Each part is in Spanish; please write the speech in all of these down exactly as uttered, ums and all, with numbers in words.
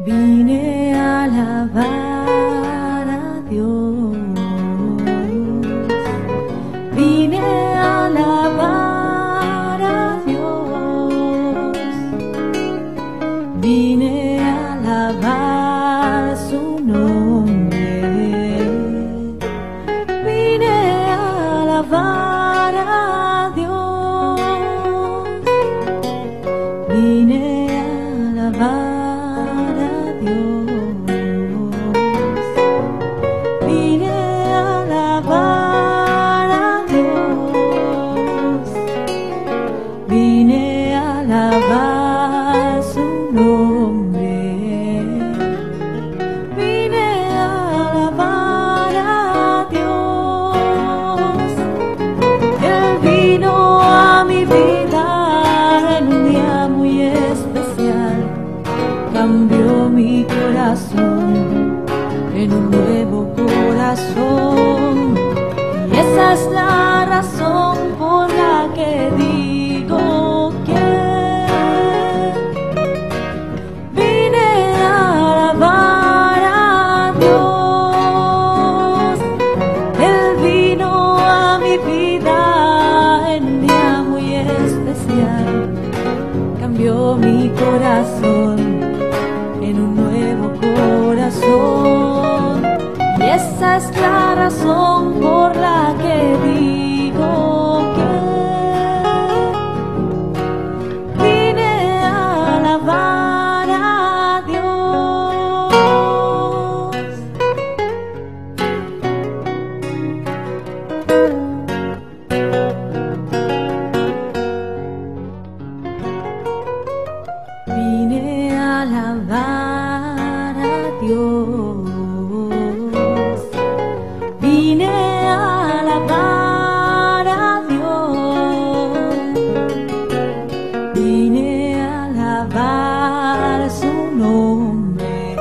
Vine a alabar a Dios, vine a alabar a Dios, vine a alabar su nombre, vine a alabar a Dios, vine a alabar. Vine a alabar su nombre, vine a alabar a Dios. Él vino a mi vida en un día muy especial, cambió mi corazón en un nuevo corazón, y esa es la razón por la que digo que vine a alabar a Dios. Él vino a mi vida en un día muy especial, cambió mi corazón en un nuevo corazón, y esa es la razón por la que digo que vine a alabar a Dios. Vine a alabar a Dios, vine a alabar a Dios, vine a alabar su nombre,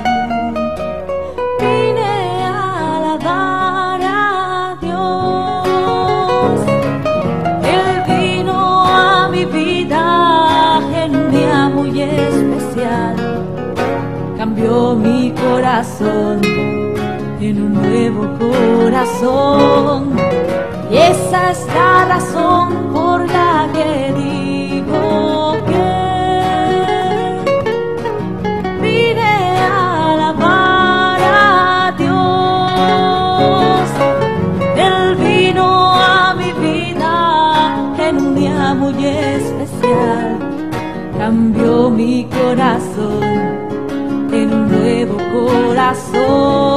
vine a alabar a Dios. Él vino a mi vida en un día muy especial, cambió mi corazón en un nuevo corazón, y esa es la razón por la que digo que vine a alabar a Dios. Él vino a mi vida en un día muy especial, cambió mi corazón en un nuevo corazón.